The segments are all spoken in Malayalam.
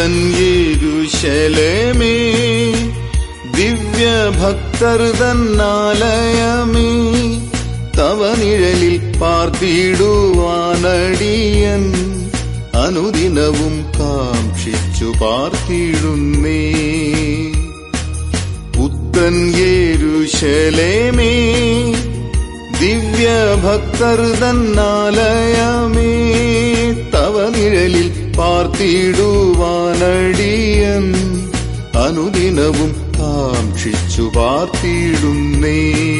പുത്തൻ യെരൂശലേമേ, ദിവ്യഭക്തർ തന്നാലയമേ, തവ നിഴലിൽ പാർത്തിടുവാനടിയൻ അനുദിനവും കാക്ഷിച്ചു പാർത്തിടുന്നേ. പുത്തൻ യെരൂശലേമേ, ദിവ്യഭക്തർ തന്നാലയമേ, തവ നിഴലിൽ പാർത്തിടുവാനടിയൻ അനുദിനവും കാക്ഷിച്ചു പാർത്തിടുന്നേ.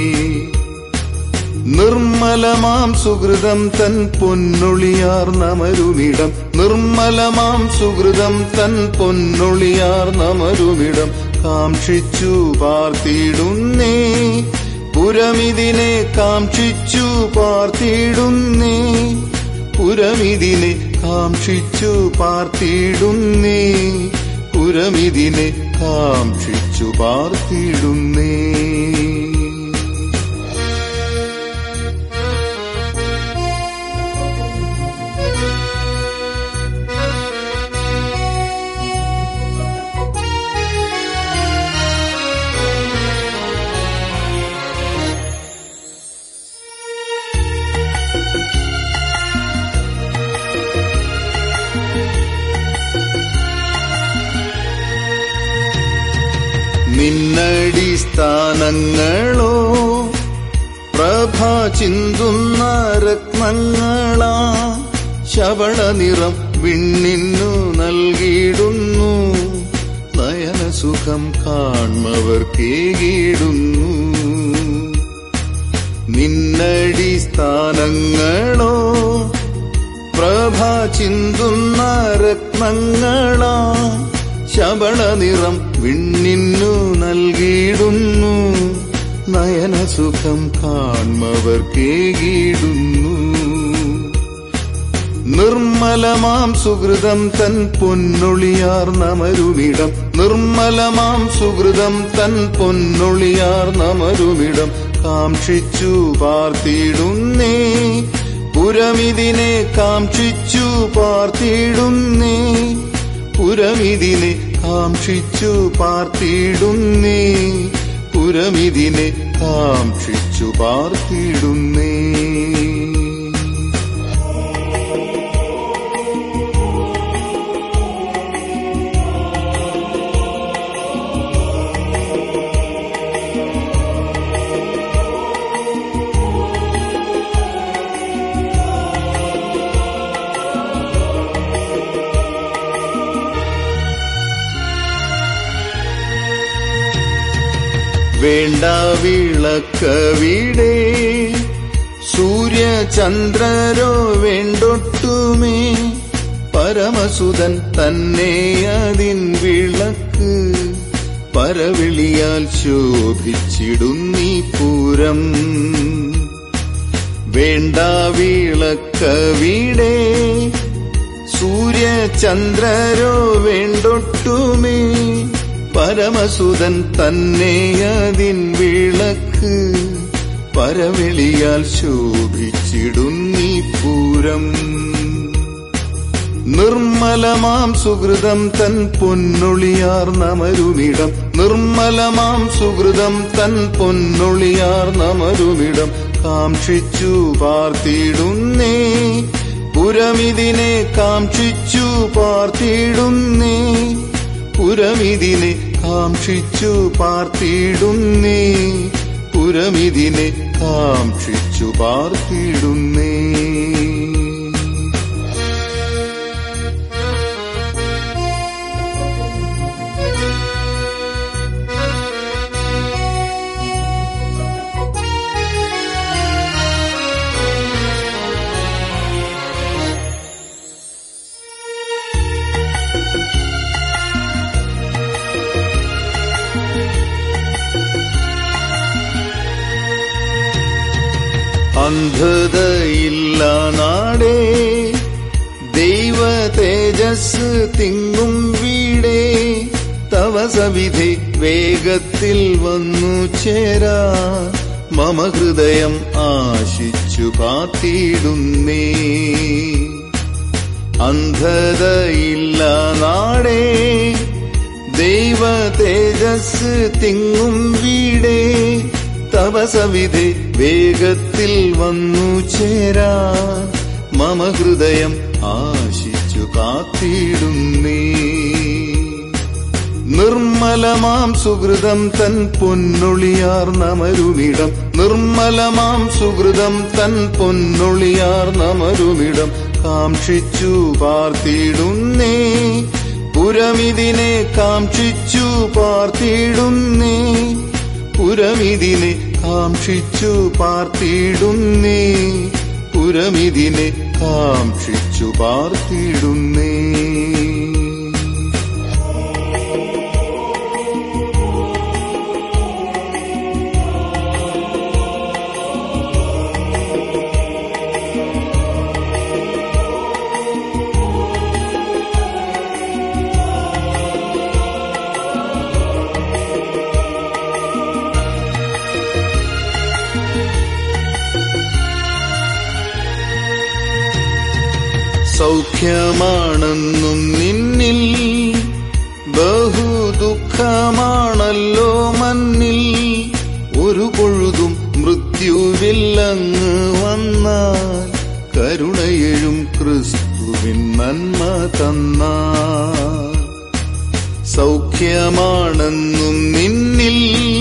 നിർമ്മലമാം സുഹൃതം തൻ പൊന്നൊളിയാർന്നമരുമിടം, നിർമ്മലമാം സുഹൃതം തൻ പൊന്നൊളിയാർന്നമരുമിടം കാക്ഷിച്ചു പാർത്തിടുന്നേ. പുരമിതിനെ കാക്ഷിച്ചു പാർത്തിടുന്നേ, പുരമിതിനെ കാക്ഷിച്ചു പാർത്തിടുന്നേ, പുരമിതിനെ കാക്ഷിച്ചു പാർത്തിടുന്നേ. നിന്നടിസ്ഥാനങ്ങളോ പ്രഭ ചിന്തുന്ന രത്നങ്ങളാ, ശവള നിറം വിണ്ണിന്നു നൽകിയിടുന്നു, നയനസുഖം കാൺമവർക്കേകിടുന്നു. നിന്നടിസ്ഥാനങ്ങളോ പ്രഭ ചിന്തുന്ന രത്നങ്ങളാ, ശബള നിറം വിണ്ണിന്നു നൽകിയിടുന്നു, നയനസുഖം കാൺമവർക്കേകിടുന്നു. നിർമ്മലമാം സുഹൃതം തൻ പൊന്നൊളിയാർന്നമരുമിടം, നിർമ്മലമാം സുഹൃതം തൻ പൊന്നൊളിയാർന്നമരുമിടം കാക്ഷിച്ചു പാർത്തിടുന്നേ. പുരമിതിനെ കാക്ഷിച്ചു പാർത്തിടുന്നേ, പുരമിതിനെ കാക്ഷിച്ചു പാർത്തിടുന്നേ, പുരമിതിനെ കാക്ഷിച്ചു പാർത്തിടുന്നേ. വേണ്ട വിളക്കവിടെ, സൂര്യചന്ദ്രരോ വേണ്ടൊട്ടുമേ, പരമസുതൻ തന്നെ അതിൻ വിളക്ക്, പരവിളിയാൽ ശോഭിച്ചിടുന്നീ പൂരം. വേണ്ട വിളക്കവിടെ, സൂര്യചന്ദ്രരോ വേണ്ടൊട്ടുമേ, പരമസുതൻ തന്നെ അതിൻ വിളക്ക്, പരവിളിയാൽ ശോഭിച്ചിടുന്നീ പൂരം. നിർമ്മലമാം സുഹൃതം തൻ പൊന്നൊളിയാർന്നമരുമിടം, നിർമ്മലമാം സുഹൃതം തൻ പൊന്നൊളിയാർന്നമരുമിടം കാക്ഷിച്ചു പാർത്തിടുന്നേ. പുരമിതിനെ കാക്ഷിച്ചു പാർത്തിടുന്നേ, പുരമിതിനെ കാക്ഷിച്ചു പാർത്തിടുന്നേ, പുരമിതിനെ കാക്ഷിച്ചു പാർത്തിടുന്നേ. അന്ധതയില്ല നാടേ, ദൈവ തേജസ് തിങ്ങും വീടേ, തവ സവിധി വേഗത്തിൽ വന്നു ചേരാ, മമ ഹൃദയം ആശിച്ചു കാത്തിടുന്നേ. അന്ധതയില്ല നാടേ, തേജസ് തിങ്ങും വീടേ തവ സവിധേ വേഗത്തിൽ വന്നു ചേരാൻ മമ ഹൃദയം ആശിച്ചു കാത്തിടുന്നേ. നിർമ്മലമാം സുഹൃതം തൻ പൊന്നൊളിയാർന്നമരുമിടം, നിർമ്മലമാം സുഹൃതം തൻ പൊന്നൊളിയാർന്നമരുമിടം കാക്ഷിച്ചു പാർത്തിടുന്നേ. പുരമിതിനെ കാക്ഷിച്ചു പാർത്തിടുന്നേ, പുരമിതിനെ കാക്ഷിച്ചു പാർത്തിടുന്നേ, പുരമിതിനെ കാക്ഷിച്ചു പാർത്തിടുന്നേ. സൗഖ്യമാണെന്നും നിന്നിൽ ബഹുദുഃഖമാണല്ലോ മന്നിൽ. ഒരു പൊഴുതും മൃത്യുവില്ലങ്ങ് വന്നാൽ കരുണയെഴും ക്രിസ്തുവിൻ നന്മ തന്നാൽ. സൗഖ്യമാണെന്നും നിന്നിൽ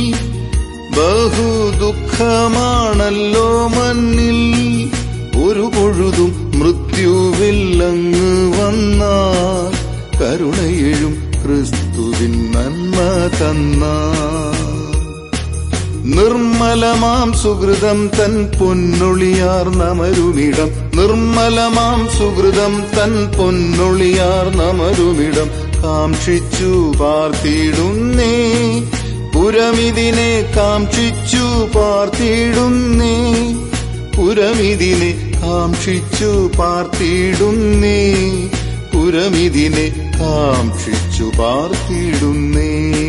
ബഹുദുഃഖമാണല്ലോ മന്നിൽ. ഒരു പൊഴുതും മൃത്യുവില്ലങ്ങ് വന്നാൽ കരുണയെഴും ക്രിസ്തുവിൻ നന്മ തന്നാൽ. നിർമ്മലമാം സുഹൃതം തൻ പൊന്നൊളിയാർന്നമരുമിടം, നിർമ്മലമാം സുഹൃതം തൻ പൊന്നൊളിയാർന്നമരുമിടം കാക്ഷിച്ചു പാർത്തിടുന്നേ. പുരമിതിനെ കാക്ഷിച്ചു പാർത്തിടുന്നേ, പുരമിതിനെ കാക്ഷിച്ചു പാർത്തിടുന്നേ, പുരമിതിനെ കാക്ഷിച്ചു പാർത്തിടുന്നേ.